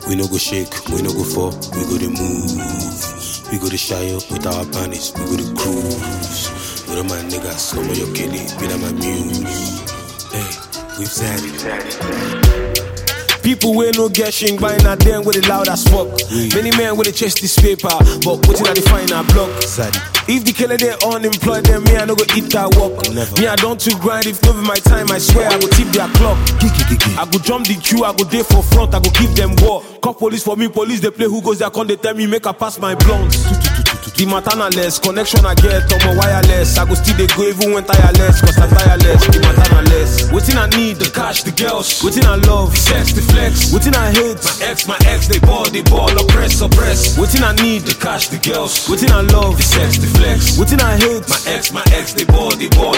We no go shake, we no go fall, we go to move. We go to shy up with our panties, we go to cruise. With all my niggas, some of your kitty, be like my muse. Hey, we've said it. People wey no get shing by na them with it loud as fuck. Many men with a chest this paper, but what did I define a block? If the killer they unemployed, then me I no go eat that work. Me I don't to grind, if no be my time, I swear I go tip their clock. I go jump the queue, I go day for front, I go give them war. Call police for me, police they play who goes there, come they tell me make I pass my blunts. The maternaless, connection I get on my wireless. I go still they go even when tireless, cause I'm tireless, the maternaless. Waiting I need, the cash, the girls. Waiting I love, the sex, the flex. Waiting I hate, my ex, they ball, oppress. Waiting I need, the cash, the girls. Waiting I love, the sex, the flex. Waiting I hate, my ex, they ball,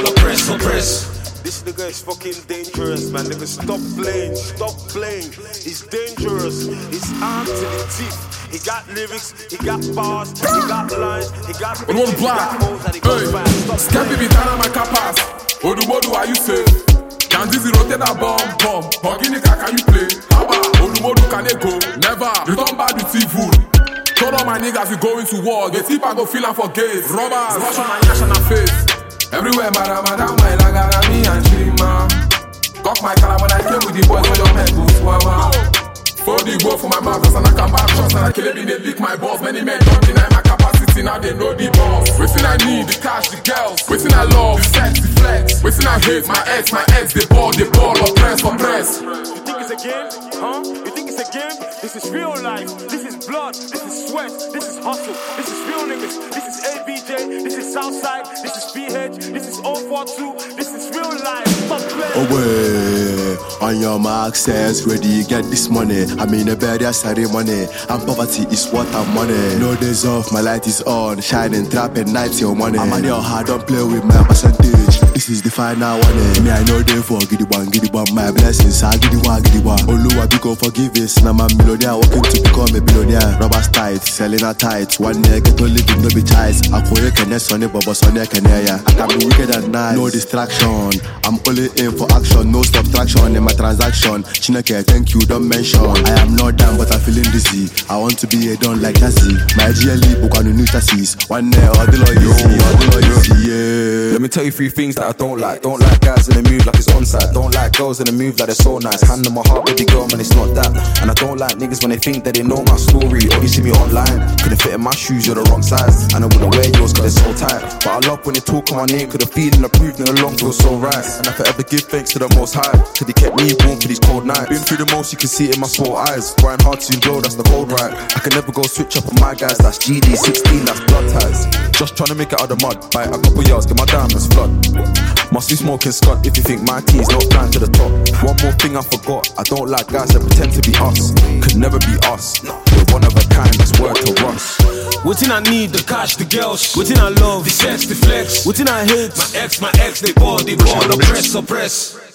oppress. This nigga is fucking dangerous, man. Nigga, stop playing. He's dangerous. He's armed to the teeth. He got lyrics, he got bars, he got lines, he got bitches, he got hoes that he goes back. Scampi be down on my capas. Odumodu, are you safe? Can this rotate a bomb? Organica, can you play? Haba, Odumodu, can they go? Never. Return back the T-food. Turn on my niggas, we going to war. Get tip and go feel for gays. Robbers, rush on my yash on her face. Everywhere, madam, my lagara, me and Chima. Cock my collar when I came with the boys, when your men go swama. For the go for my mouth, and I come back shots, and I kill it, they lick my balls. Many men don't deny my capacity, now they know the boss. Waiting I need, the cash, the girls. Waiting I love, the sex, the flex. Waiting I hate, my ex, they ball, oppress. You think it's a game? Huh? You think it's a game? This is real life. This is blood. This is sweat. This is hustle. This is real niggas. This is ABJ. This is Southside. This is PH. This is 042. This is real life. Stop playing. Away. On your mark, says ready, get this money. I'm in a bed, ceremony. And poverty is what I'm money. No days off, my light is on. Shining, trapping, nights your money. I'm on your heart, don't play with my percentage. This is the final one. Me, I know they for giddy one. My blessings, I giddy one. Oluwa biko forgiveness. Now I'm a millionaire, working to become a billionaire. Robbers tight, selling a tight. One year, get to live no be choice. I call you can sonny, but sonny can hear. I can be wicked at night. No distraction. I'm only in for action. No subtraction in my transaction. Chineke, thank you, don't mention. I am not down, but I'm feeling dizzy. I want to be a don like Jazzy. My GLE book on the new chassis. One day, all the easy, yeah. Let me tell you 3 things that I don't like. Don't like guys in the move like it's onside. Don't like girls in the move like they're so nice. Hand on my heart, baby girl, man, it's not that. And I don't like niggas when they think that they know my story. Or you see me online. Couldn't fit in my shoes, you're the wrong size. And I wouldn't wear yours cause they're so tight. But I love when they talk on my name, cause the feeling approved and the long feels so right. And I forever give thanks to the most high, cause he kept me warm for these cold nights. Been through the most, you can see it in my small eyes. Grind hard to blow, that's the cold right. I can never go switch up on my guys, that's GD 16, that's blood ties. Just trying to make it out of the mud, bite a couple yards, get my diamonds flood. Must be smoking Scott if you think my tea's not climbing to the top. One more thing I forgot, I don't like guys that pretend to be us. Could never be us. We're one of a kind, that's word to us. Waiting I need, the cash, the girls. Waiting I love, the sex, the flex. Waiting I hate, my ex, they ball, oppress.